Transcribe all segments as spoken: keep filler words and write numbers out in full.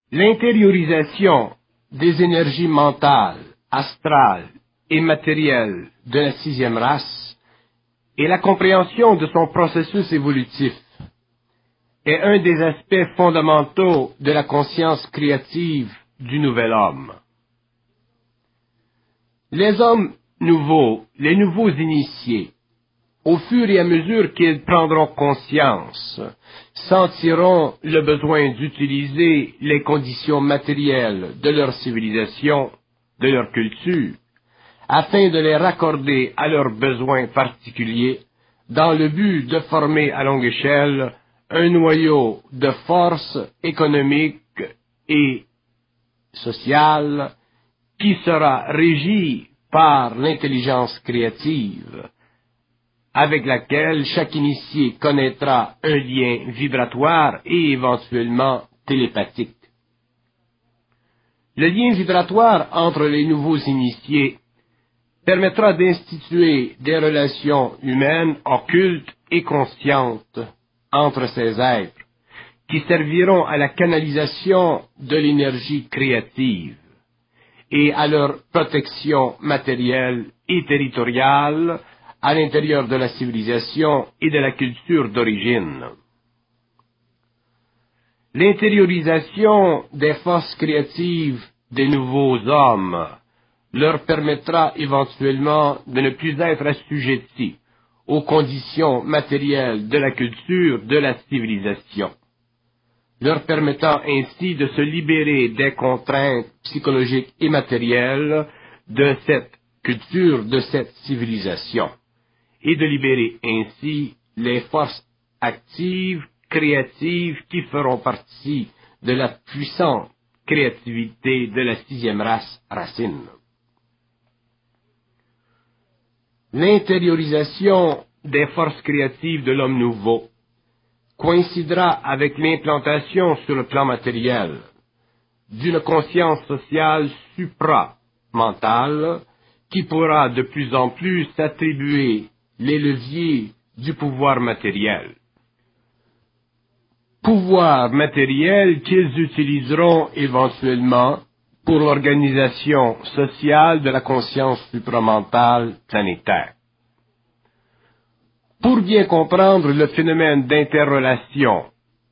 L'intériorisation des énergies mentales, astrales et matérielles de la sixième race et la compréhension de son processus évolutif est un des aspects fondamentaux de la conscience créative du nouvel homme. Les hommes nouveaux, les nouveaux initiés, au fur et à mesure qu'ils prendront conscience, sentiront le besoin d'utiliser les conditions matérielles de leur civilisation, de leur culture, afin de les raccorder à leurs besoins particuliers, dans le but de former à longue échelle un noyau de force économique et sociale qui sera régi par l'intelligence créative, avec laquelle chaque initié connaîtra un lien vibratoire et éventuellement télépathique. Le lien vibratoire entre les nouveaux initiés permettra d'instituer des relations humaines occultes et conscientes entre ces êtres, qui serviront à la canalisation de l'énergie créative et à leur protection matérielle et territoriale à l'intérieur de la civilisation et de la culture d'origine. L'intériorisation des forces créatives des nouveaux hommes leur permettra éventuellement de ne plus être assujettis aux conditions matérielles de la culture de la civilisation, leur permettant ainsi de se libérer des contraintes psychologiques et matérielles de cette culture, de cette civilisation, et de libérer ainsi les forces actives, créatives, qui feront partie de la puissante créativité de la sixième race racine. L'intériorisation des forces créatives de l'homme nouveau coïncidera avec l'implantation sur le plan matériel d'une conscience sociale supra-mentale qui pourra de plus en plus s'attribuer les leviers du pouvoir matériel. Pouvoir matériel qu'ils utiliseront éventuellement pour l'organisation sociale de la conscience supramentale planétaire. Pour bien comprendre le phénomène d'interrelation,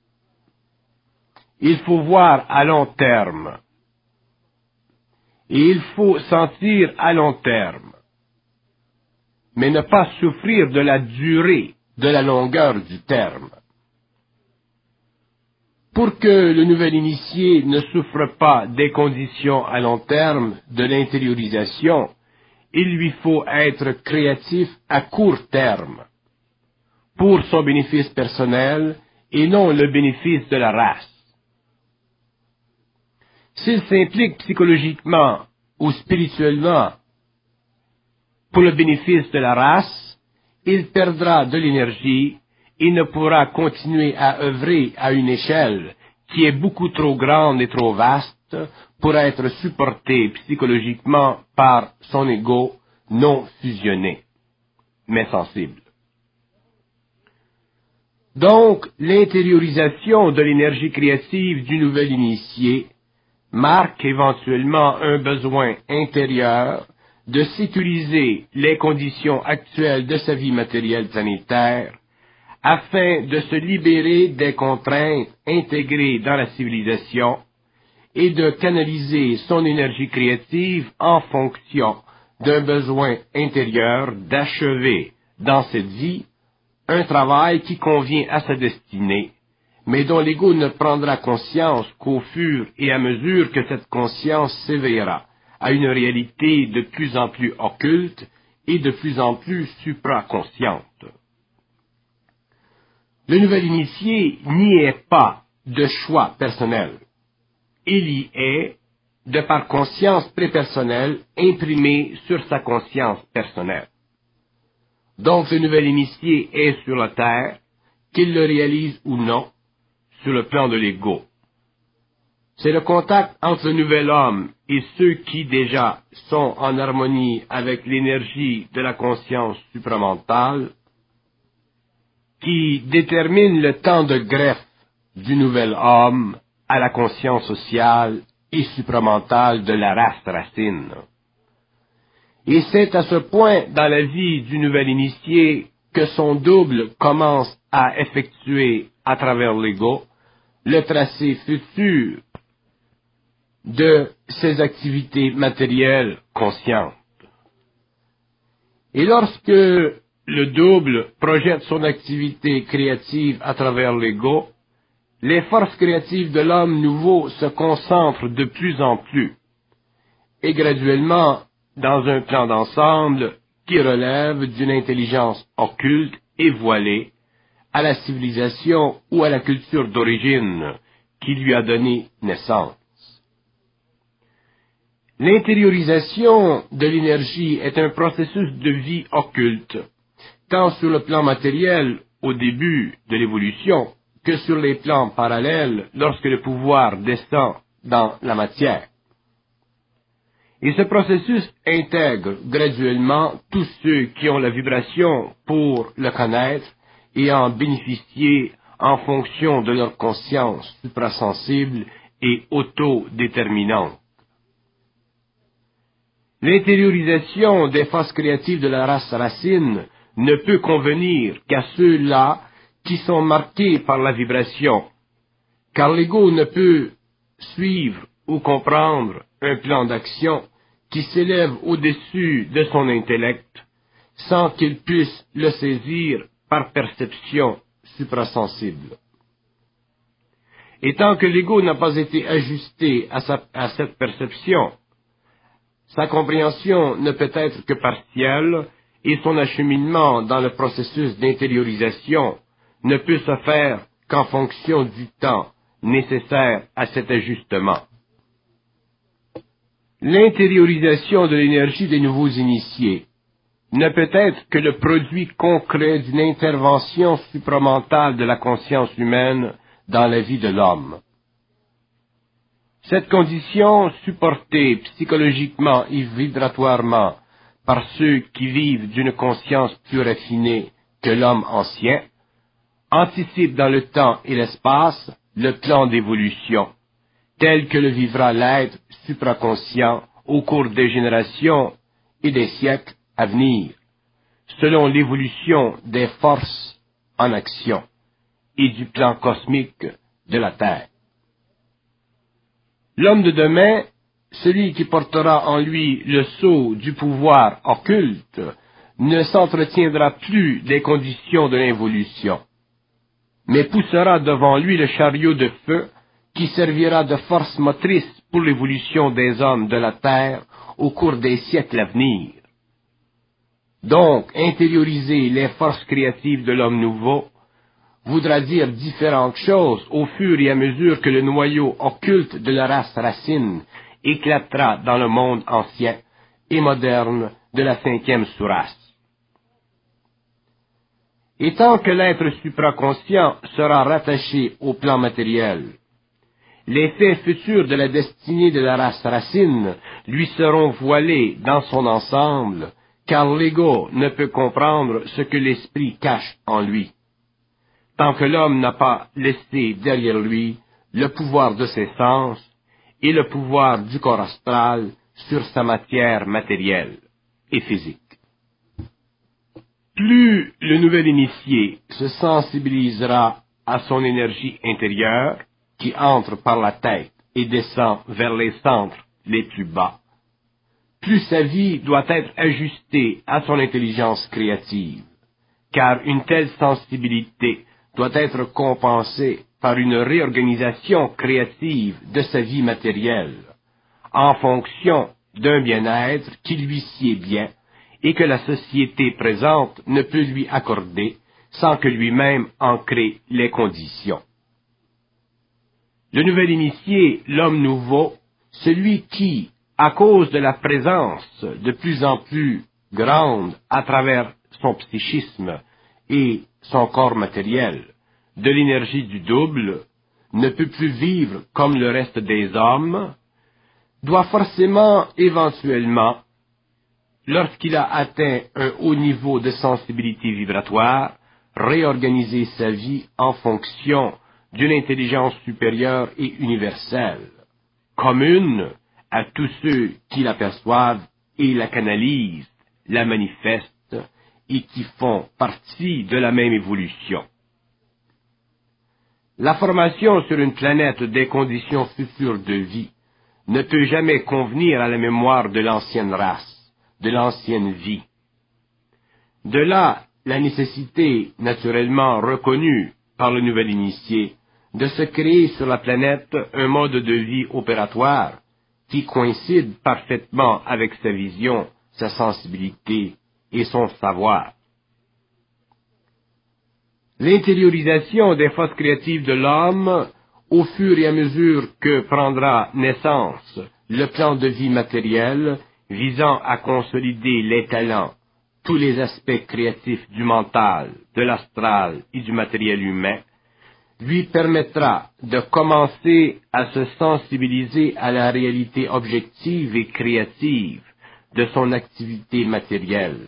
il faut voir à long terme, et il faut sentir à long terme, mais ne pas souffrir de la durée, de la longueur du terme. Pour que le nouvel initié ne souffre pas des conditions à long terme de l'intériorisation, il lui faut être créatif à court terme, pour son bénéfice personnel et non le bénéfice de la race. S'il s'implique psychologiquement ou spirituellement pour le bénéfice de la race, il perdra de l'énergie et ne pourra continuer à œuvrer à une échelle qui est beaucoup trop grande et trop vaste pour être supportée psychologiquement par son ego non fusionné, mais sensible. Donc, l'intériorisation de l'énergie créative du nouvel initié marque éventuellement un besoin intérieur de sécuriser les conditions actuelles de sa vie matérielle planétaire afin de se libérer des contraintes intégrées dans la civilisation et de canaliser son énergie créative en fonction d'un besoin intérieur d'achever dans cette vie un travail qui convient à sa destinée, mais dont l'ego ne prendra conscience qu'au fur et à mesure que cette conscience s'éveillera à une réalité de plus en plus occulte et de plus en plus supraconsciente. Le nouvel initié n'y est pas de choix personnel. Il y est de par conscience prépersonnelle imprimée sur sa conscience personnelle. Donc le nouvel initié est sur la terre, qu'il le réalise ou non, sur le plan de l'ego. C'est le contact entre le nouvel homme et ceux qui déjà sont en harmonie avec l'énergie de la conscience supramentale qui détermine le temps de greffe du nouvel homme à la conscience sociale et supramentale de la race racine. Et c'est à ce point dans la vie du nouvel initié que son double commence à effectuer à travers l'ego le tracé futur de ses activités matérielles conscientes. Et lorsque le double projette son activité créative à travers l'ego, les forces créatives de l'homme nouveau se concentrent de plus en plus, et graduellement dans un plan d'ensemble qui relève d'une intelligence occulte et voilée à la civilisation ou à la culture d'origine qui lui a donné naissance. L'intériorisation de l'énergie est un processus de vie occulte, tant sur le plan matériel au début de l'évolution que sur les plans parallèles lorsque le pouvoir descend dans la matière. Et ce processus intègre graduellement tous ceux qui ont la vibration pour le connaître et en bénéficier en fonction de leur conscience suprasensible et autodéterminante. L'intériorisation des forces créatives de la race racine ne peut convenir qu'à ceux-là qui sont marqués par la vibration, car l'ego ne peut suivre ou comprendre un plan d'action qui s'élève au-dessus de son intellect sans qu'il puisse le saisir par perception suprasensible. Et tant que l'ego n'a pas été ajusté à, sa, à cette perception, sa compréhension ne peut être que partielle et son acheminement dans le processus d'intériorisation ne peut se faire qu'en fonction du temps nécessaire à cet ajustement. L'intériorisation de l'énergie des nouveaux initiés ne peut être que le produit concret d'une intervention supramentale de la conscience humaine dans la vie de l'homme. Cette condition, supportée psychologiquement et vibratoirement par ceux qui vivent d'une conscience plus raffinée que l'homme ancien, anticipe dans le temps et l'espace le plan d'évolution, tel que le vivra l'être supraconscient au cours des générations et des siècles à venir, selon l'évolution des forces en action et du plan cosmique de la Terre. L'homme de demain, celui qui portera en lui le sceau du pouvoir occulte, ne s'entretiendra plus des conditions de l'involution, mais poussera devant lui le chariot de feu qui servira de force motrice pour l'évolution des hommes de la Terre au cours des siècles à venir. Donc, intérioriser les forces créatives de l'homme nouveau voudra dire différentes choses au fur et à mesure que le noyau occulte de la race racine éclatera dans le monde ancien et moderne de la cinquième sous-race. Et tant que l'être supraconscient sera rattaché au plan matériel, les faits futurs de la destinée de la race racine lui seront voilés dans son ensemble, car l'ego ne peut comprendre ce que l'esprit cache en lui, tant que l'homme n'a pas laissé derrière lui le pouvoir de ses sens et le pouvoir du corps astral sur sa matière matérielle et physique. Plus le nouvel initié se sensibilisera à son énergie intérieure, qui entre par la tête et descend vers les centres les plus bas, plus sa vie doit être ajustée à son intelligence créative, car une telle sensibilité doit être compensée par une réorganisation créative de sa vie matérielle, en fonction d'un bien-être qui lui sied bien et que la société présente ne peut lui accorder sans que lui-même en crée les conditions. Le nouvel initié, l'homme nouveau, celui qui, à cause de la présence de plus en plus grande à travers son psychisme et son corps matériel, de l'énergie du double, ne peut plus vivre comme le reste des hommes, doit forcément, éventuellement, lorsqu'il a atteint un haut niveau de sensibilité vibratoire, réorganiser sa vie en fonction d'une intelligence supérieure et universelle, commune à tous ceux qui l'aperçoivent et la canalisent, la manifestent et qui font partie de la même évolution. La formation sur une planète des conditions futures de vie ne peut jamais convenir à la mémoire de l'ancienne race, de l'ancienne vie. De là, la nécessité naturellement reconnue par le nouvel initié de se créer sur la planète un mode de vie opératoire qui coïncide parfaitement avec sa vision, sa sensibilité et son savoir. L'intériorisation des forces créatives de l'homme, au fur et à mesure que prendra naissance le plan de vie matériel visant à consolider les talents, tous les aspects créatifs du mental, de l'astral et du matériel humain, lui permettra de commencer à se sensibiliser à la réalité objective et créative de son activité matérielle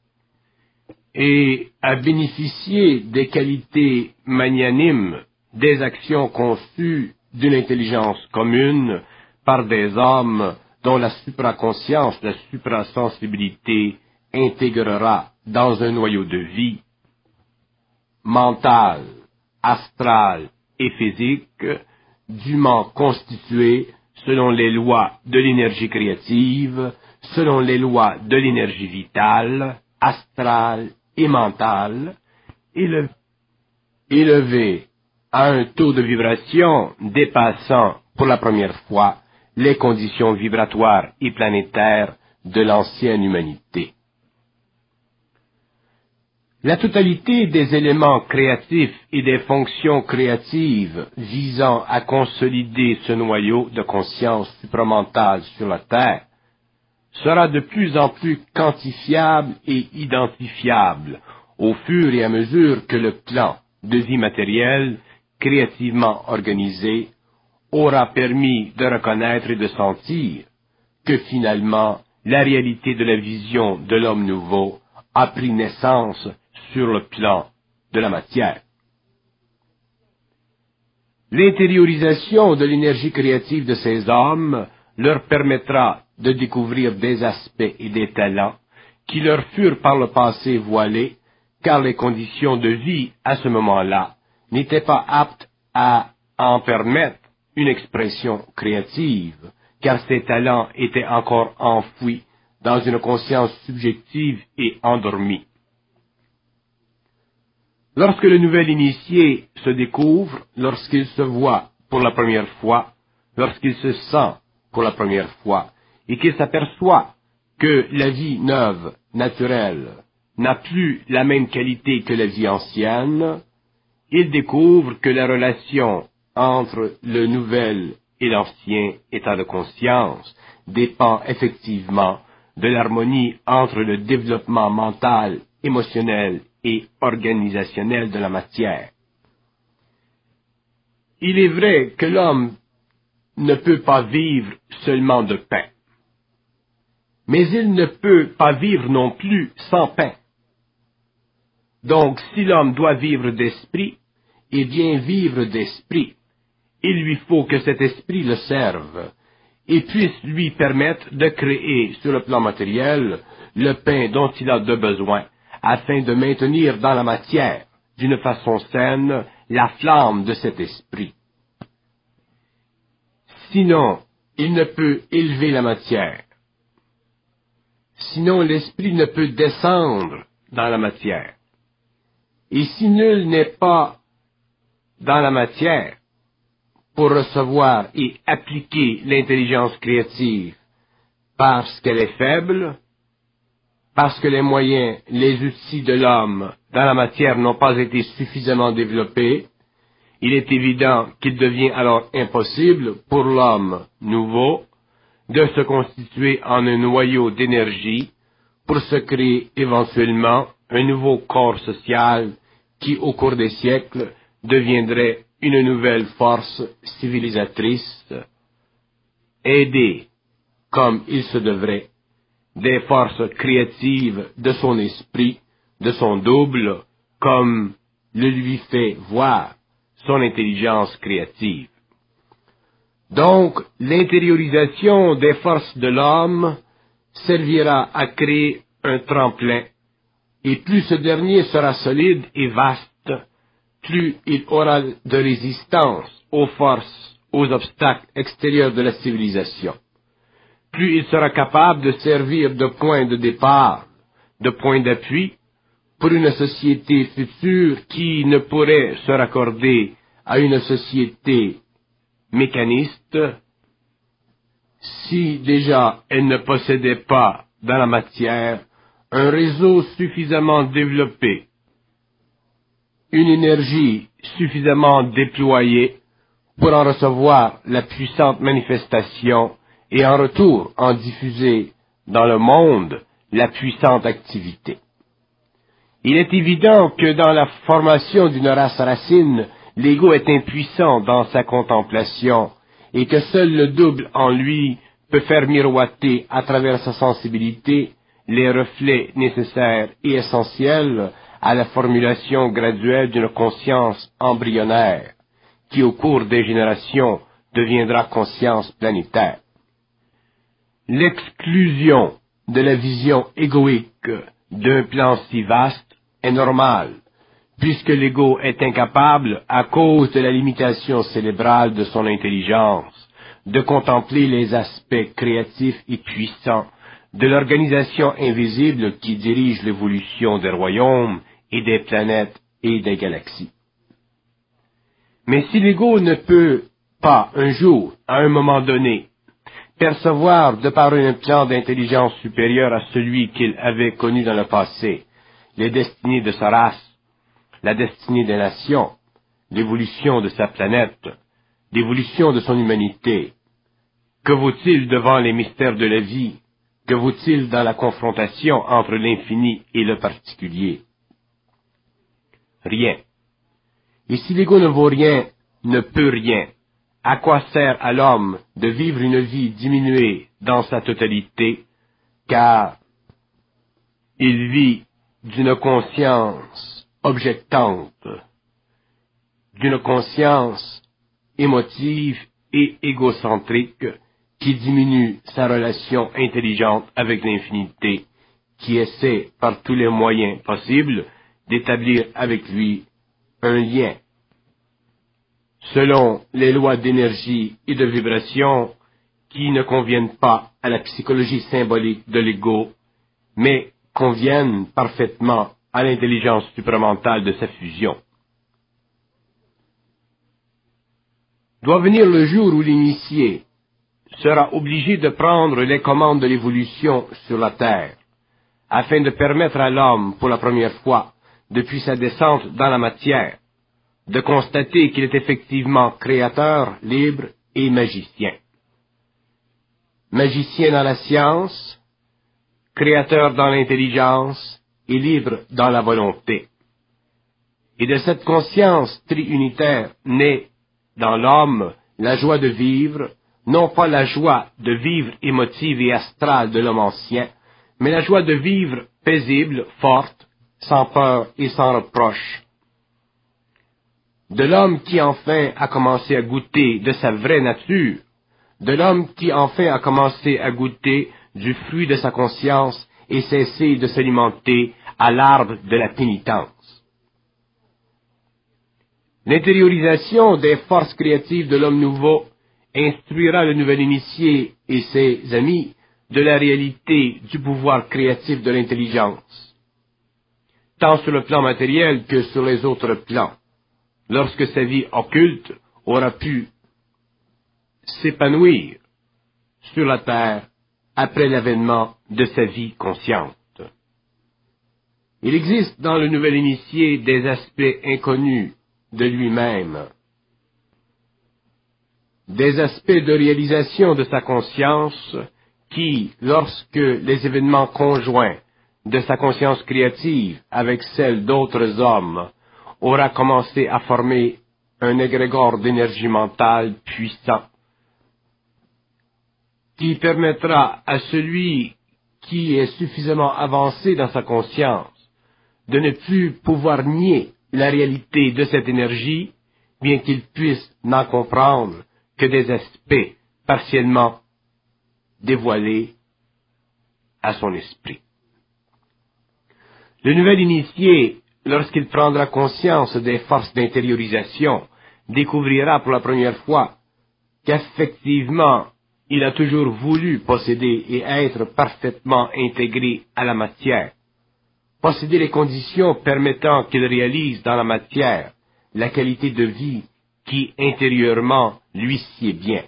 et à bénéficier des qualités magnanimes des actions conçues d'une intelligence commune par des hommes dont la supraconscience, la suprasensibilité intégrera dans un noyau de vie mental, astral et physique, dûment constitué selon les lois de l'énergie créative, selon les lois de l'énergie vitale, astrale et mentale, élevé, élevé à un taux de vibration dépassant pour la première fois les conditions vibratoires et planétaires de l'ancienne humanité. La totalité des éléments créatifs et des fonctions créatives visant à consolider ce noyau de conscience supramentale sur la Terre sera de plus en plus quantifiable et identifiable au fur et à mesure que le plan de vie matérielle créativement organisé aura permis de reconnaître et de sentir que finalement la réalité de la vision de l'homme nouveau a pris naissance sur le plan de la matière. L'intériorisation de l'énergie créative de ces hommes leur permettra de découvrir des aspects et des talents qui leur furent par le passé voilés, car les conditions de vie à ce moment-là n'étaient pas aptes à en permettre une expression créative, car ces talents étaient encore enfouis dans une conscience subjective et endormie. Lorsque le nouvel initié se découvre, lorsqu'il se voit pour la première fois, lorsqu'il se sent pour la première fois, et qu'il s'aperçoit que la vie neuve, naturelle, n'a plus la même qualité que la vie ancienne, il découvre que la relation entre le nouvel et l'ancien état de conscience dépend effectivement de l'harmonie entre le développement mental, émotionnel et organisationnel de la matière. Il est vrai que l'homme ne peut pas vivre seulement de pain, mais il ne peut pas vivre non plus sans pain. Donc, si l'homme doit vivre d'esprit, et bien vivre d'esprit, il lui faut que cet esprit le serve et puisse lui permettre de créer sur le plan matériel le pain dont il a de besoin, afin de maintenir dans la matière, d'une façon saine, la flamme de cet esprit. Sinon, il ne peut élever la matière. Sinon, l'esprit ne peut descendre dans la matière. Et si nul n'est pas dans la matière pour recevoir et appliquer l'intelligence créative parce qu'elle est faible, parce que les moyens, les outils de l'homme dans la matière n'ont pas été suffisamment développés, il est évident qu'il devient alors impossible pour l'homme nouveau de se constituer en un noyau d'énergie pour se créer éventuellement un nouveau corps social qui, au cours des siècles, deviendrait une nouvelle force civilisatrice, aidée, comme il se devrait, des forces créatives de son esprit, de son double, comme le lui fait voir son intelligence créative. Donc, l'intériorisation des forces de l'homme servira à créer un tremplin, et plus ce dernier sera solide et vaste, plus il aura de résistance aux forces, aux obstacles extérieurs de la civilisation. Plus il sera capable de servir de point de départ, de point d'appui, pour une société future qui ne pourrait se raccorder à une société mécaniste si déjà elle ne possédait pas dans la matière un réseau suffisamment développé, une énergie suffisamment déployée pour en recevoir la puissante manifestation et en retour en diffuser dans le monde la puissante activité. Il est évident que dans la formation d'une race racine, l'ego est impuissant dans sa contemplation et que seul le double en lui peut faire miroiter à travers sa sensibilité les reflets nécessaires et essentiels à la formulation graduelle d'une conscience embryonnaire qui au cours des générations deviendra conscience planétaire. L'exclusion de la vision égoïque d'un plan si vaste est normale, puisque l'ego est incapable, à cause de la limitation cérébrale de son intelligence, de contempler les aspects créatifs et puissants de l'organisation invisible qui dirige l'évolution des royaumes et des planètes et des galaxies. Mais si l'ego ne peut pas, un jour, à un moment donné, percevoir, de par un plan d'intelligence supérieur à celui qu'il avait connu dans le passé, les destinées de sa race, la destinée des nations, l'évolution de sa planète, l'évolution de son humanité. Que vaut-il devant les mystères de la vie? Que vaut-il dans la confrontation entre l'infini et le particulier? Rien. Et si l'ego ne vaut rien, ne peut rien, à quoi sert à l'homme de vivre une vie diminuée dans sa totalité, car il vit d'une conscience objectante, d'une conscience émotive et égocentrique qui diminue sa relation intelligente avec l'infinité, qui essaie par tous les moyens possibles d'établir avec lui un lien selon les lois d'énergie et de vibration qui ne conviennent pas à la psychologie symbolique de l'ego, mais conviennent parfaitement à l'intelligence supramentale de sa fusion. Doit venir le jour où l'initié sera obligé de prendre les commandes de l'évolution sur la Terre, afin de permettre à l'homme, pour la première fois, depuis sa descente dans la matière, de constater qu'il est effectivement créateur, libre et magicien. Magicien dans la science, créateur dans l'intelligence et libre dans la volonté. Et de cette conscience triunitaire naît dans l'homme la joie de vivre, non pas la joie de vivre émotive et astrale de l'homme ancien, mais la joie de vivre paisible, forte, sans peur et sans reproche. De l'homme qui enfin a commencé à goûter de sa vraie nature, de l'homme qui enfin a commencé à goûter du fruit de sa conscience et cesser de s'alimenter à l'arbre de la pénitence. L'intériorisation des forces créatives de l'homme nouveau instruira le nouvel initié et ses amis de la réalité du pouvoir créatif de l'intelligence, tant sur le plan matériel que sur les autres plans, lorsque sa vie occulte aura pu s'épanouir sur la terre après l'avènement de sa vie consciente. Il existe dans le nouvel initié des aspects inconnus de lui-même, des aspects de réalisation de sa conscience qui, lorsque les événements conjoints de sa conscience créative avec celle d'autres hommes aura commencé à former un égrégore d'énergie mentale puissant, qui permettra à celui qui est suffisamment avancé dans sa conscience de ne plus pouvoir nier la réalité de cette énergie, bien qu'il puisse n'en comprendre que des aspects partiellement dévoilés à son esprit. Le nouvel initié, lorsqu'il prendra conscience des forces d'intériorisation, découvrira pour la première fois qu'effectivement, il a toujours voulu posséder et être parfaitement intégré à la matière, posséder les conditions permettant qu'il réalise dans la matière la qualité de vie qui intérieurement lui sied bien.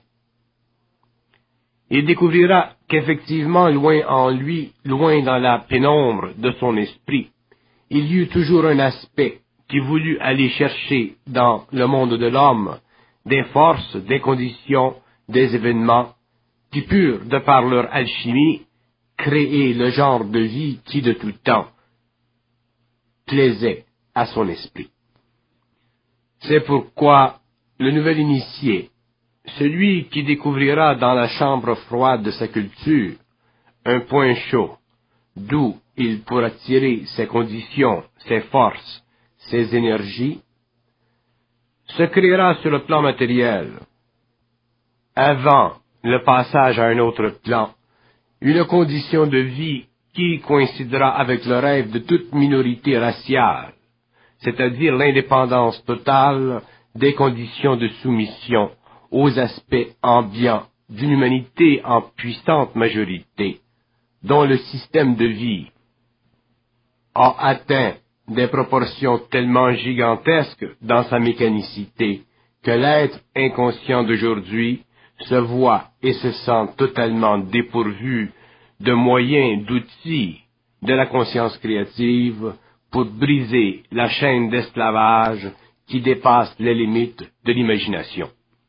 Il découvrira qu'effectivement, loin en lui, loin dans la pénombre de son esprit, il y eut toujours un aspect qui voulut aller chercher dans le monde de l'homme des forces, des conditions, des événements qui purent, de par leur alchimie, créer le genre de vie qui de tout temps plaisait à son esprit. C'est pourquoi le nouvel initié, celui qui découvrira dans la chambre froide de sa culture un point chaud, d'où il pourra tirer ses conditions, ses forces, ses énergies, se créera sur le plan matériel, avant le passage à un autre plan, une condition de vie qui coïncidera avec le rêve de toute minorité raciale, c'est-à-dire l'indépendance totale des conditions de soumission aux aspects ambiants d'une humanité en puissante majorité, dont le système de vie a atteint des proportions tellement gigantesques dans sa mécanicité que l'être inconscient d'aujourd'hui se voit et se sent totalement dépourvu de moyens, d'outils de la conscience créative pour briser la chaîne d'esclavage qui dépasse les limites de l'imagination.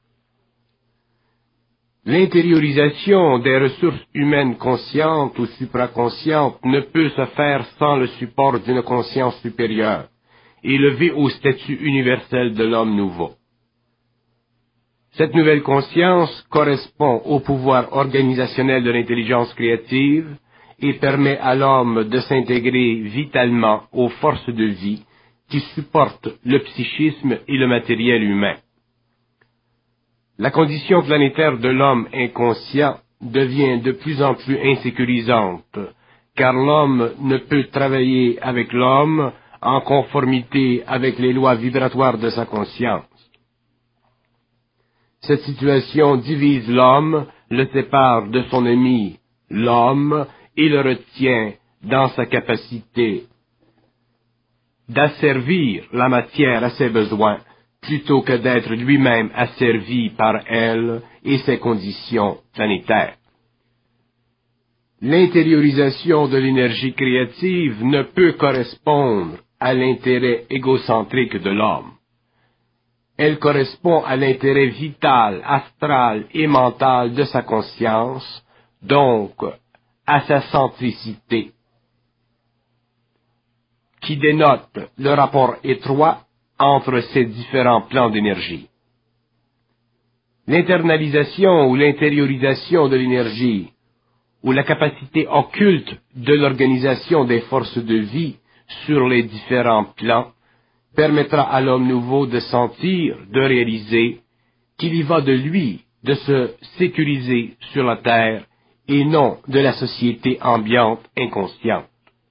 L'intériorisation des ressources humaines conscientes ou supraconscientes ne peut se faire sans le support d'une conscience supérieure, élevée au statut universel de l'homme nouveau. Cette nouvelle conscience correspond au pouvoir organisationnel de l'intelligence créative et permet à l'homme de s'intégrer vitalement aux forces de vie qui supportent le psychisme et le matériel humain. La condition planétaire de l'homme inconscient devient de plus en plus insécurisante, car l'homme ne peut travailler avec l'homme en conformité avec les lois vibratoires de sa conscience. Cette situation divise l'homme, le sépare de son ami, l'homme, et le retient dans sa capacité d'asservir la matière à ses besoins, plutôt que d'être lui-même asservi par elle et ses conditions planétaires. L'intériorisation de l'énergie créative ne peut correspondre à l'intérêt égocentrique de l'homme. Elle correspond à l'intérêt vital, astral et mental de sa conscience, donc à sa centricité, qui dénote le rapport étroit entre ces différents plans d'énergie. L'internalisation ou l'intériorisation de l'énergie, ou la capacité occulte de l'organisation des forces de vie sur les différents plans, permettra à l'homme nouveau de sentir, de réaliser qu'il y va de lui de se sécuriser sur la terre et non de la société ambiante inconsciente.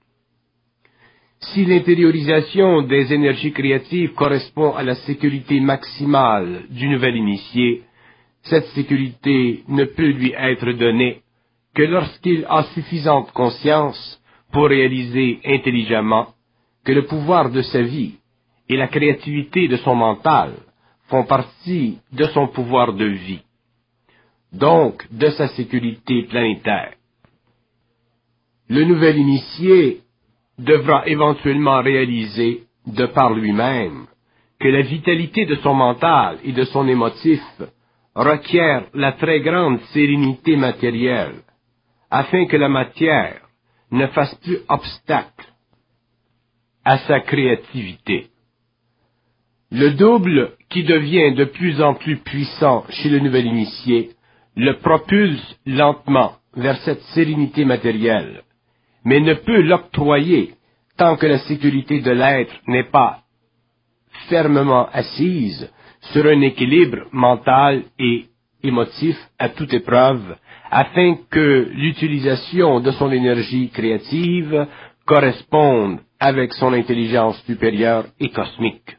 Si l'intériorisation des énergies créatives correspond à la sécurité maximale du nouvel initié, cette sécurité ne peut lui être donnée que lorsqu'il a suffisante conscience pour réaliser intelligemment que le pouvoir de sa vie et la créativité de son mental font partie de son pouvoir de vie, donc de sa sécurité planétaire. Le nouvel initié devra éventuellement réaliser, de par lui-même, que la vitalité de son mental et de son émotif requiert la très grande sérénité matérielle, afin que la matière ne fasse plus obstacle à sa créativité. Le double, qui devient de plus en plus puissant chez le nouvel initié, le propulse lentement vers cette sérénité matérielle, mais ne peut l'octroyer tant que la sécurité de l'être n'est pas fermement assise sur un équilibre mental et émotif à toute épreuve, afin que l'utilisation de son énergie créative corresponde avec son intelligence supérieure et cosmique.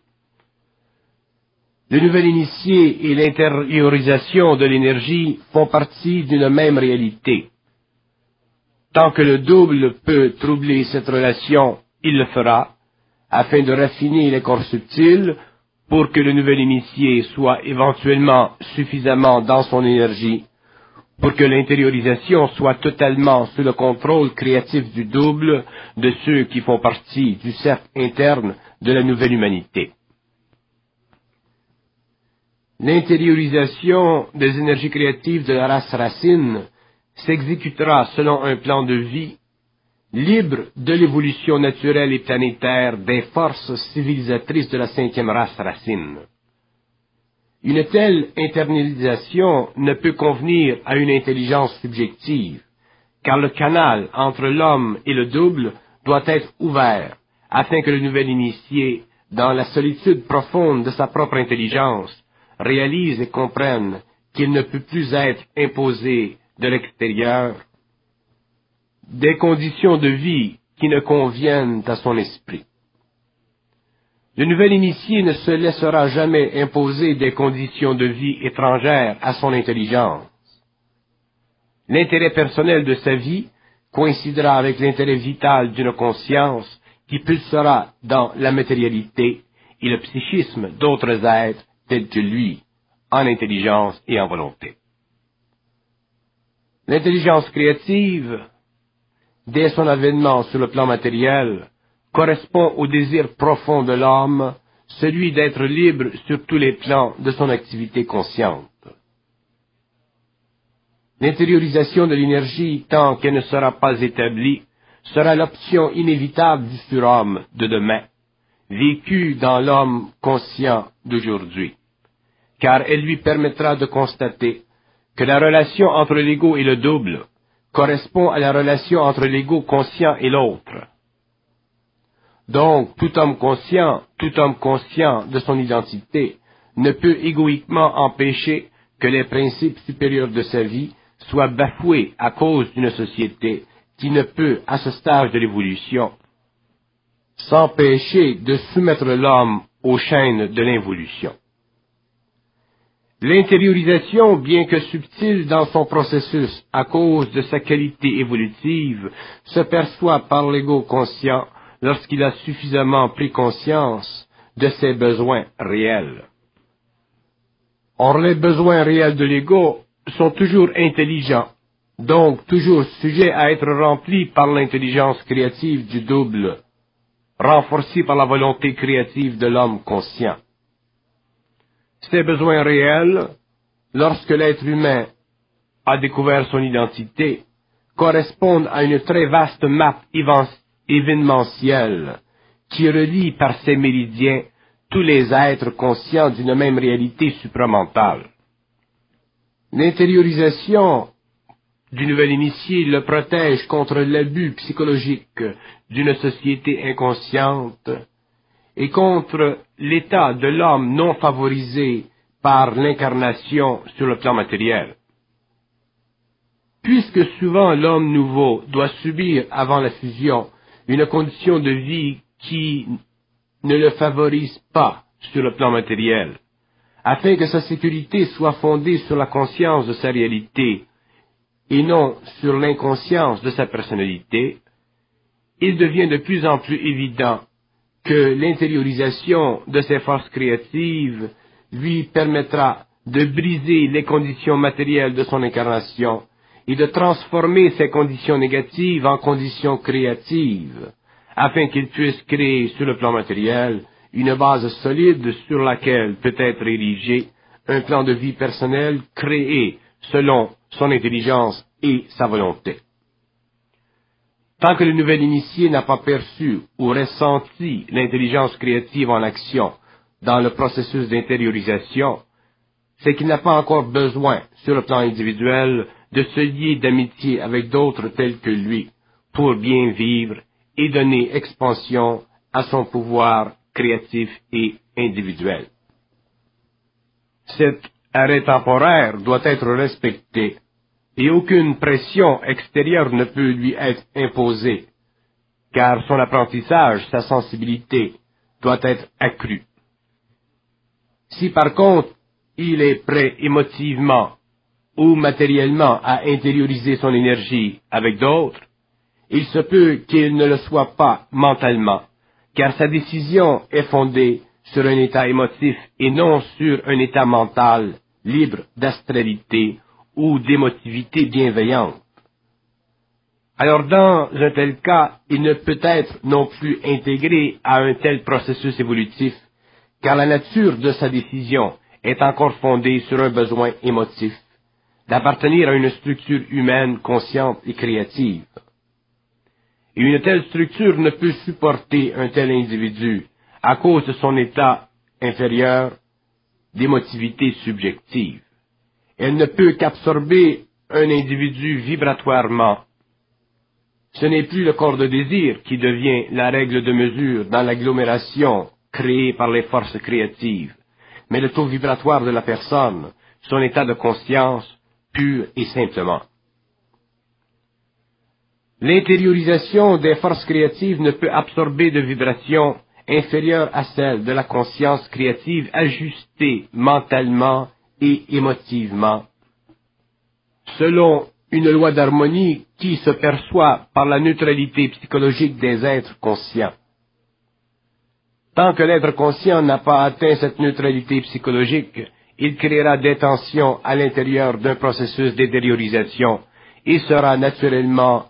Le nouvel initié et l'intériorisation de l'énergie font partie d'une même réalité. Tant que le double peut troubler cette relation, il le fera, afin de raffiner les corps subtils pour que le nouvel initié soit éventuellement suffisamment dans son énergie, pour que l'intériorisation soit totalement sous le contrôle créatif du double de ceux qui font partie du cercle interne de la nouvelle humanité. L'intériorisation des énergies créatives de la race racine s'exécutera selon un plan de vie libre de l'évolution naturelle et planétaire des forces civilisatrices de la cinquième race racine. Une telle internalisation ne peut convenir à une intelligence subjective, car le canal entre l'homme et le double doit être ouvert, afin que le nouvel initié, dans la solitude profonde de sa propre intelligence, réalise et comprenne qu'il ne peut plus être imposé de l'extérieur des conditions de vie qui ne conviennent à son esprit. Le nouvel initié ne se laissera jamais imposer des conditions de vie étrangères à son intelligence. L'intérêt personnel de sa vie coïncidera avec l'intérêt vital d'une conscience qui pulsera dans la matérialité et le psychisme d'autres êtres tels que lui, en intelligence et en volonté. L'intelligence créative, dès son avènement sur le plan matériel, correspond au désir profond de l'homme, celui d'être libre sur tous les plans de son activité consciente. L'intériorisation de l'énergie, tant qu'elle ne sera pas établie, sera l'option inévitable du surhomme de demain, vécue dans l'homme conscient d'aujourd'hui, car elle lui permettra de constater que la relation entre l'ego et le double correspond à la relation entre l'ego conscient et l'autre. Donc, tout homme conscient, tout homme conscient de son identité, ne peut égoïquement empêcher que les principes supérieurs de sa vie soient bafoués à cause d'une société qui ne peut, à ce stage de l'évolution, s'empêcher de soumettre l'homme aux chaînes de l'involution. L'intériorisation, bien que subtile dans son processus à cause de sa qualité évolutive, se perçoit par l'ego conscient lorsqu'il a suffisamment pris conscience de ses besoins réels. Or, les besoins réels de l'ego sont toujours intelligents, donc toujours sujets à être remplis par l'intelligence créative du double, renforcée par la volonté créative de l'homme conscient. Ces besoins réels, lorsque l'être humain a découvert son identité, correspondent à une très vaste map événementielle qui relie par ses méridiens tous les êtres conscients d'une même réalité supramentale. L'intériorisation du nouvel initié le protège contre l'abus psychologique d'une société inconsciente et contre l'état de l'homme non favorisé par l'incarnation sur le plan matériel. Puisque souvent l'homme nouveau doit subir avant la fusion une condition de vie qui ne le favorise pas sur le plan matériel, afin que sa sécurité soit fondée sur la conscience de sa réalité et non sur l'inconscience de sa personnalité, il devient de plus en plus évident que l'intériorisation de ses forces créatives lui permettra de briser les conditions matérielles de son incarnation et de transformer ces conditions négatives en conditions créatives, afin qu'il puisse créer sur le plan matériel une base solide sur laquelle peut être érigé un plan de vie personnel créé selon son intelligence et sa volonté. Tant que le nouvel initié n'a pas perçu ou ressenti l'intelligence créative en action dans le processus d'intériorisation, c'est qu'il n'a pas encore besoin, sur le plan individuel, de se lier d'amitié avec d'autres tels que lui, pour bien vivre et donner expansion à son pouvoir créatif et individuel. Cet arrêt temporaire doit être respecté et aucune pression extérieure ne peut lui être imposée, car son apprentissage, sa sensibilité, doit être accru. Si par contre, il est prêt émotivement ou matériellement à intérioriser son énergie avec d'autres, il se peut qu'il ne le soit pas mentalement, car sa décision est fondée sur un état émotif et non sur un état mental libre d'astralité ou d'émotivité bienveillante. Alors dans un tel cas, il ne peut être non plus intégré à un tel processus évolutif, car la nature de sa décision est encore fondée sur un besoin émotif, d'appartenir à une structure humaine consciente et créative. Et une telle structure ne peut supporter un tel individu à cause de son état inférieur d'émotivité subjective. Elle ne peut qu'absorber un individu vibratoirement. Ce n'est plus le corps de désir qui devient la règle de mesure dans l'agglomération créée par les forces créatives, mais le taux vibratoire de la personne, son état de conscience, pur et simplement. L'intériorisation des forces créatives ne peut absorber de vibrations inférieures à celles de la conscience créative ajustée mentalement et émotivement, selon une loi d'harmonie qui se perçoit par la neutralité psychologique des êtres conscients. Tant que l'être conscient n'a pas atteint cette neutralité psychologique, il créera des tensions à l'intérieur d'un processus d'intériorisation et sera naturellement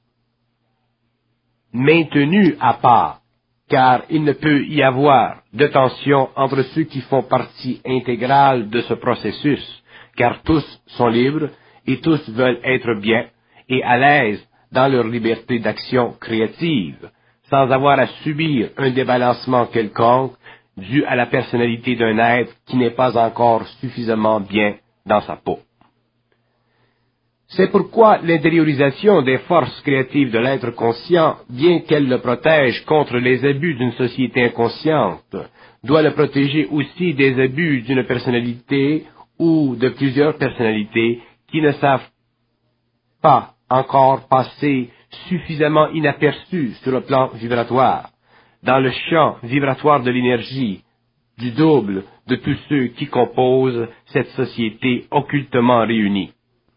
maintenu à part, car il ne peut y avoir de tension entre ceux qui font partie intégrale de ce processus, car tous sont libres et tous veulent être bien et à l'aise dans leur liberté d'action créative, sans avoir à subir un débalancement quelconque dû à la personnalité d'un être qui n'est pas encore suffisamment bien dans sa peau. C'est pourquoi l'intériorisation des forces créatives de l'être conscient, bien qu'elle le protège contre les abus d'une société inconsciente, doit le protéger aussi des abus d'une personnalité ou de plusieurs personnalités qui ne savent pas encore passer suffisamment inaperçues sur le plan vibratoire, dans le champ vibratoire de l'énergie, du double de tous ceux qui composent cette société occultement réunie.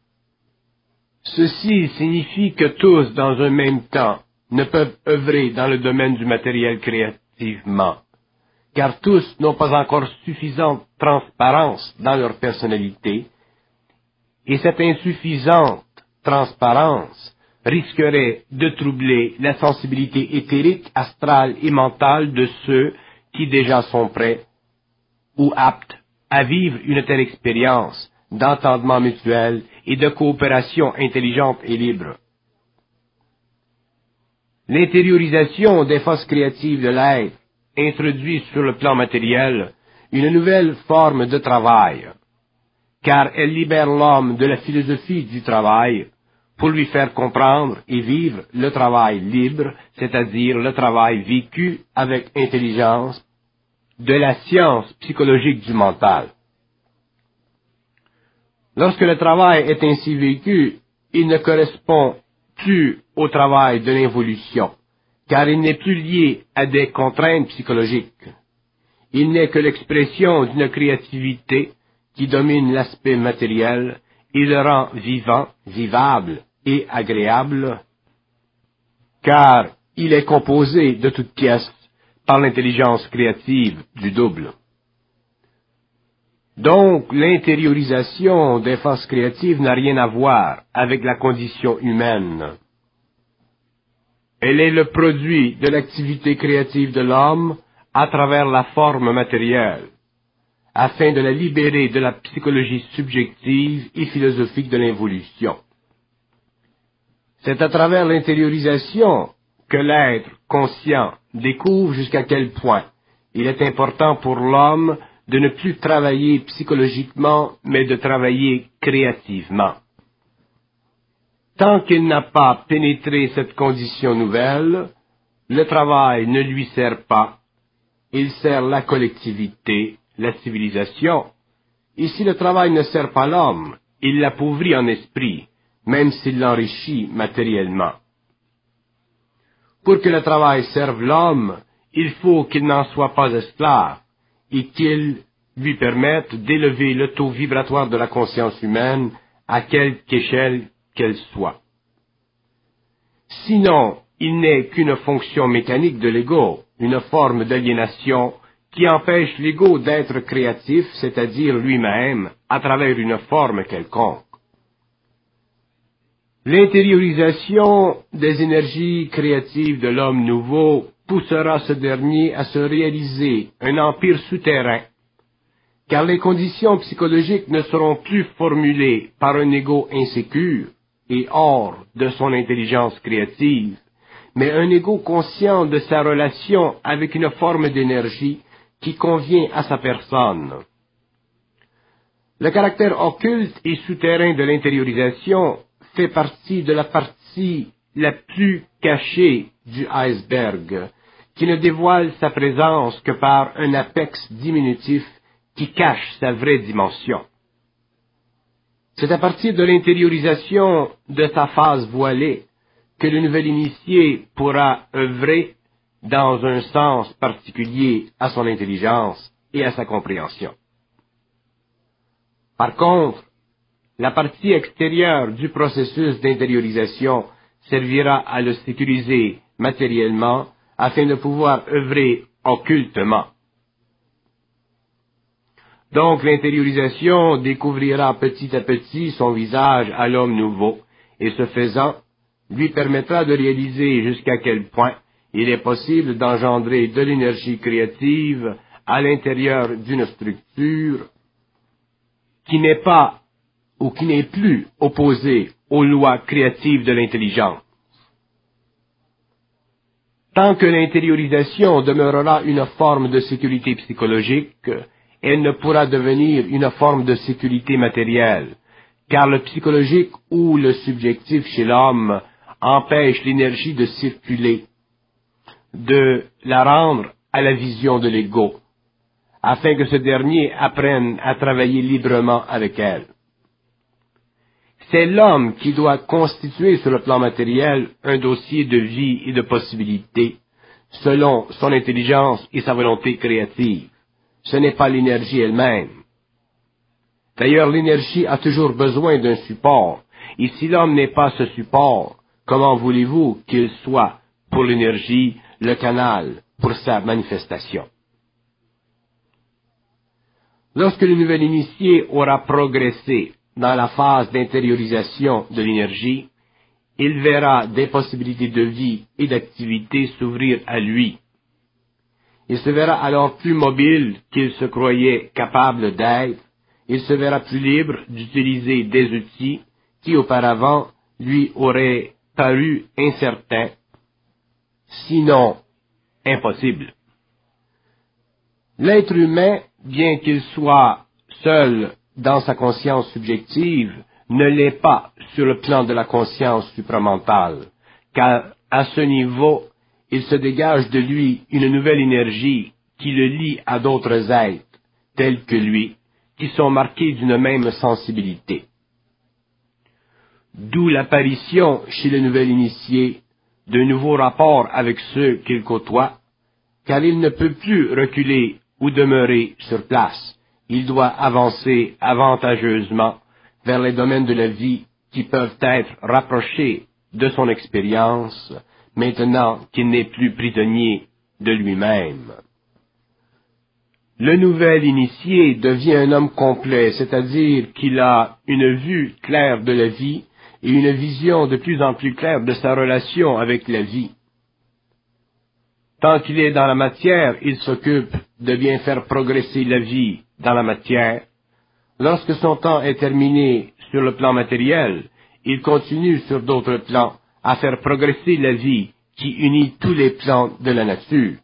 Ceci signifie que tous, dans un même temps, ne peuvent œuvrer dans le domaine du matériel créativement, car tous n'ont pas encore suffisante transparence dans leur personnalité, et cette insuffisante transparence risquerait de troubler la sensibilité éthérique, astrale et mentale de ceux qui déjà sont prêts ou aptes à vivre une telle expérience d'entendement mutuel et de coopération intelligente et libre. L'intériorisation des forces créatives de l'être introduit sur le plan matériel une nouvelle forme de travail, car elle libère l'homme de la philosophie du travail pour lui faire comprendre et vivre le travail libre, c'est-à-dire le travail vécu avec intelligence de la science psychologique du mental. Lorsque le travail est ainsi vécu, il ne correspond plus au travail de l'involution, car il n'est plus lié à des contraintes psychologiques. Il n'est que l'expression d'une créativité qui domine l'aspect matériel et le rend vivant, vivable et agréable, car il est composé de toutes pièces par l'intelligence créative du double. Donc, l'intériorisation des forces créatives n'a rien à voir avec la condition humaine. Elle est le produit de l'activité créative de l'homme à travers la forme matérielle, afin de la libérer de la psychologie subjective et philosophique de l'involution. C'est à travers l'intériorisation que l'être conscient découvre jusqu'à quel point il est important pour l'homme de ne plus travailler psychologiquement, mais de travailler créativement. Tant qu'il n'a pas pénétré cette condition nouvelle, le travail ne lui sert pas. Il sert la collectivité, la civilisation, Et si le travail ne sert pas l'homme, il l'appauvrit en esprit, même s'il l'enrichit matériellement. Pour que le travail serve l'homme, il faut qu'il n'en soit pas esclave et qu'il lui permette d'élever le taux vibratoire de la conscience humaine à quelque échelle qu'elle soit. Sinon, il n'est qu'une fonction mécanique de l'ego, une forme d'aliénation qui empêche l'ego d'être créatif, c'est-à-dire lui-même, à travers une forme quelconque. L'intériorisation des énergies créatives de l'homme nouveau poussera ce dernier à se réaliser un empire souterrain, car les conditions psychologiques ne seront plus formulées par un ego insécure et hors de son intelligence créative, mais un ego conscient de sa relation avec une forme d'énergie qui convient à sa personne. Le caractère occulte et souterrain de l'intériorisation fait partie de la partie la plus cachée du iceberg, qui ne dévoile sa présence que par un apex diminutif qui cache sa vraie dimension. C'est à partir de l'intériorisation de sa phase voilée que le nouvel initié pourra œuvrer dans un sens particulier à son intelligence et à sa compréhension. Par contre, la partie extérieure du processus d'intériorisation servira à le sécuriser matériellement afin de pouvoir œuvrer occultement. Donc l'intériorisation découvrira petit à petit son visage à l'homme nouveau, et ce faisant, lui permettra de réaliser jusqu'à quel point il est possible d'engendrer de l'énergie créative à l'intérieur d'une structure qui n'est pas ou qui n'est plus opposée aux lois créatives de l'intelligence. Tant que l'intériorisation demeurera une forme de sécurité psychologique, elle ne pourra devenir une forme de sécurité matérielle, car le psychologique ou le subjectif chez l'homme empêche l'énergie de circuler, de la rendre à la vision de l'ego, afin que ce dernier apprenne à travailler librement avec elle. C'est l'homme qui doit constituer sur le plan matériel un dossier de vie et de possibilités, selon son intelligence et sa volonté créative. Ce n'est pas l'énergie elle-même. D'ailleurs, l'énergie a toujours besoin d'un support, et si l'homme n'est pas ce support, comment voulez-vous qu'il soit, pour l'énergie, le canal pour sa manifestation? Lorsque le nouvel initié aura progressé dans la phase d'intériorisation de l'énergie, il verra des possibilités de vie et d'activité s'ouvrir à lui. Il se verra alors plus mobile qu'il se croyait capable d'être, il se verra plus libre d'utiliser des outils qui auparavant lui auraient paru incertains, sinon impossibles. L'être humain, bien qu'il soit seul dans sa conscience subjective, ne l'est pas sur le plan de la conscience supramentale, car à ce niveau, il se dégage de lui une nouvelle énergie qui le lie à d'autres êtres, tels que lui, qui sont marqués d'une même sensibilité. D'où l'apparition chez le nouvel initié de nouveaux rapports avec ceux qu'il côtoie, car il ne peut plus reculer ou demeurer sur place. Il doit avancer avantageusement vers les domaines de la vie qui peuvent être rapprochés de son expérience, maintenant qu'il n'est plus prisonnier de lui-même. Le nouvel initié devient un homme complet, c'est-à-dire qu'il a une vue claire de la vie et une vision de plus en plus claire de sa relation avec la vie. Tant qu'il est dans la matière, il s'occupe de bien faire progresser la vie dans la matière. Lorsque son temps est terminé sur le plan matériel, il continue sur d'autres plans à faire progresser la vie qui unit tous les plans de la nature.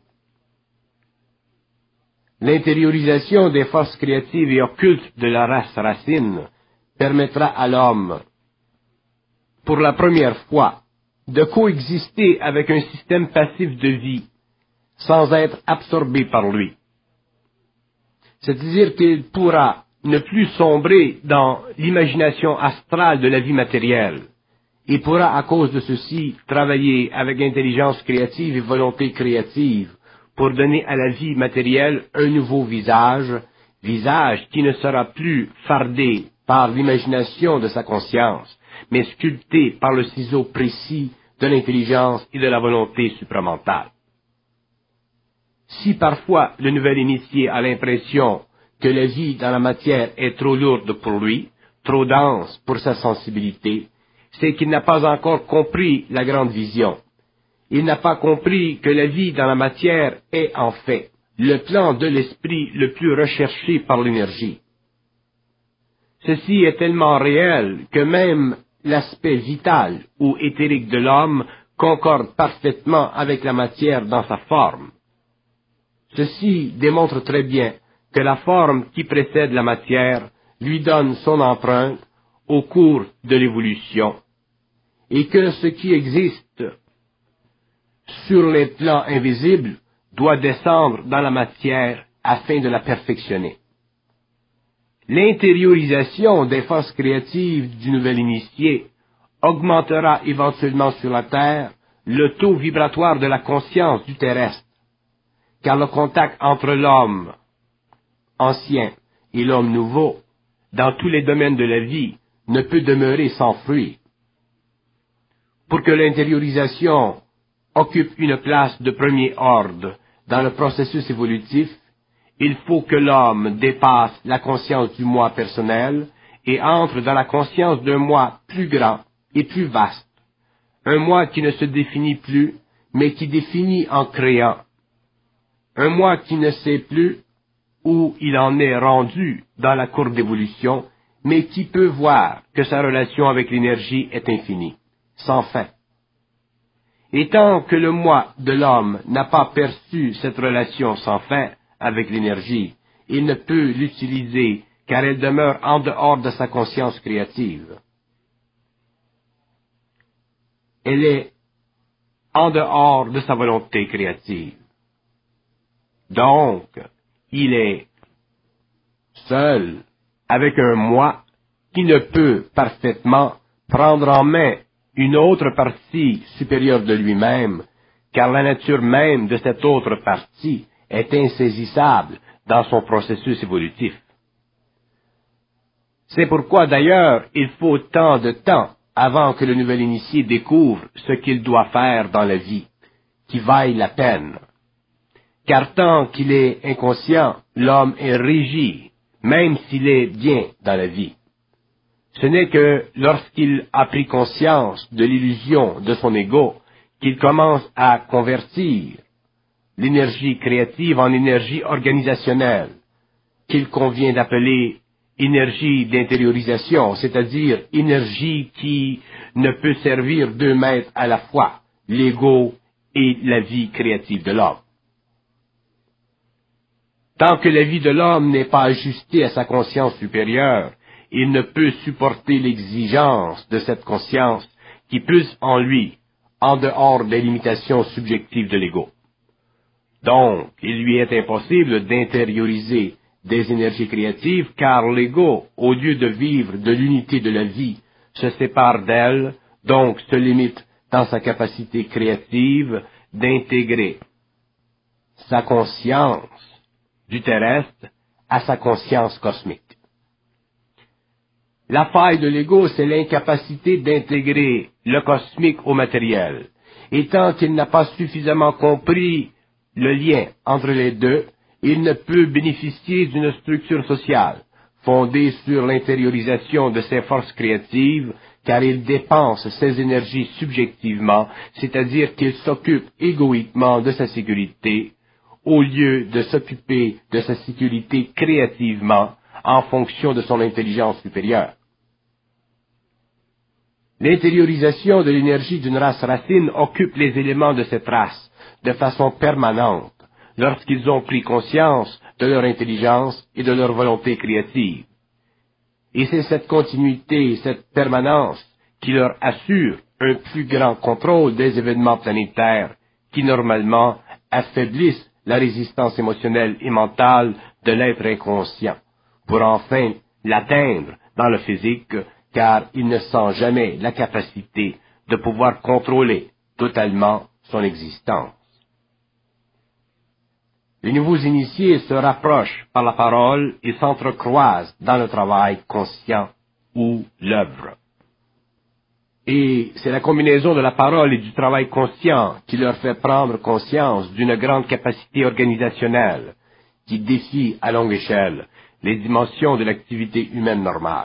L'intériorisation des forces créatives et occultes de la race racine permettra à l'homme, pour la première fois, de coexister avec un système passif de vie, sans être absorbé par lui. C'est-à-dire qu'il pourra ne plus sombrer dans l'imagination astrale de la vie matérielle et pourra à cause de ceci travailler avec intelligence créative et volonté créative pour donner à la vie matérielle un nouveau visage, visage qui ne sera plus fardé par l'imagination de sa conscience, mais sculpté par le ciseau précis de l'intelligence et de la volonté supramentale. Si parfois le nouvel initié a l'impression que la vie dans la matière est trop lourde pour lui, trop dense pour sa sensibilité, c'est qu'il n'a pas encore compris la grande vision. Il n'a pas compris que la vie dans la matière est en fait le plan de l'esprit le plus recherché par l'énergie. Ceci est tellement réel que même l'aspect vital ou éthérique de l'homme concorde parfaitement avec la matière dans sa forme. Ceci démontre très bien que la forme qui précède la matière lui donne son empreinte au cours de l'évolution, et que ce qui existe sur les plans invisibles doit descendre dans la matière afin de la perfectionner. L'intériorisation des forces créatives du nouvel initié augmentera éventuellement sur la Terre le taux vibratoire de la conscience du terrestre, car le contact entre l'homme ancien et l'homme nouveau, dans tous les domaines de la vie, ne peut demeurer sans fruit. Pour que l'intériorisation occupe une place de premier ordre dans le processus évolutif, il faut que l'homme dépasse la conscience du moi personnel et entre dans la conscience d'un moi plus grand et plus vaste, un moi qui ne se définit plus, mais qui définit en créant, un moi qui ne sait plus où il en est rendu dans la courbe d'évolution, mais qui peut voir que sa relation avec l'énergie est infinie, sans fin. Et tant que le moi de l'homme n'a pas perçu cette relation sans fin avec l'énergie, il ne peut l'utiliser car elle demeure en dehors de sa conscience créative. Elle est en dehors de sa volonté créative. Donc, il est seul avec un moi qui ne peut parfaitement prendre en main une autre partie supérieure de lui-même, car la nature même de cette autre partie est insaisissable dans son processus évolutif. C'est pourquoi d'ailleurs il faut tant de temps avant que le nouvel initié découvre ce qu'il doit faire dans la vie, qui vaille la peine. Car tant qu'il est inconscient, l'homme est régi, même s'il est bien dans la vie. Ce n'est que lorsqu'il a pris conscience de l'illusion de son ego qu'il commence à convertir l'énergie créative en énergie organisationnelle, qu'il convient d'appeler énergie d'intériorisation, c'est-à-dire énergie qui ne peut servir deux maîtres à la fois, l'ego et la vie créative de l'homme. Tant que la vie de l'homme n'est pas ajustée à sa conscience supérieure, il ne peut supporter l'exigence de cette conscience qui pulse en lui, en dehors des limitations subjectives de l'ego. Donc, il lui est impossible d'intérioriser des énergies créatives, car l'ego, au lieu de vivre de l'unité de la vie, se sépare d'elle, donc se limite dans sa capacité créative d'intégrer sa conscience du terrestre à sa conscience cosmique. La faille de l'ego, c'est l'incapacité d'intégrer le cosmique au matériel. Et tant qu'il n'a pas suffisamment compris le lien entre les deux, il ne peut bénéficier d'une structure sociale fondée sur l'intériorisation de ses forces créatives, car il dépense ses énergies subjectivement, c'est-à-dire qu'il s'occupe égoïquement de sa sécurité, au lieu de s'occuper de sa sécurité créativement en fonction de son intelligence supérieure. L'intériorisation de l'énergie d'une race racine occupe les éléments de cette race de façon permanente lorsqu'ils ont pris conscience de leur intelligence et de leur volonté créative. Et c'est cette continuité, cette permanence qui leur assure un plus grand contrôle des événements planétaires qui normalement affaiblissent la résistance émotionnelle et mentale de l'être inconscient, pour enfin l'atteindre dans le physique, car il ne sent jamais la capacité de pouvoir contrôler totalement son existence. Les nouveaux initiés se rapprochent par la parole et s'entrecroisent dans le travail conscient ou l'œuvre. Et c'est la combinaison de la parole et du travail conscient qui leur fait prendre conscience d'une grande capacité organisationnelle qui défie à longue échelle les dimensions de l'activité humaine normale.